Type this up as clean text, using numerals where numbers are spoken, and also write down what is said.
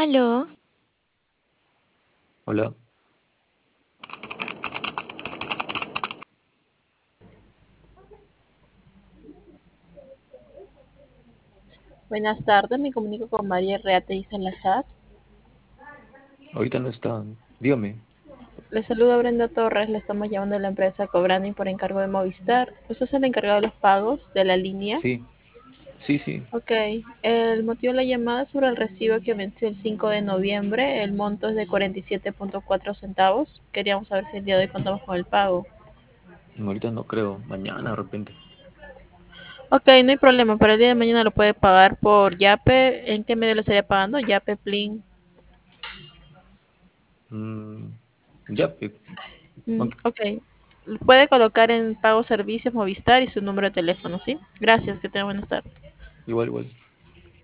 Aló, Hola, Buenas tardes, me comunico con María Reate y Salazar. ahorita no está. Dígame. Le saluda Brenda Torres, le estamos llamando de la empresa Cobrani por encargo de Movistar. ¿Usted es el encargado de los pagos de la línea? Sí, sí, sí. Ok, el motivo de la llamada es sobre el recibo que venció el 5 de noviembre. El monto es de 47.4 centavos. Queríamos saber si el día de hoy contamos con el pago. Ahorita no creo. Mañana de repente. Ok, no hay problema, para el día de mañana lo puede pagar por Yape. ¿En qué medio lo estaría pagando? Yape, Plin. Mm, ya, ok, Ok. Puede colocar en pago servicios Movistar y su número de teléfono, ¿sí? Gracias, que tenga buenas tardes. igual, igual.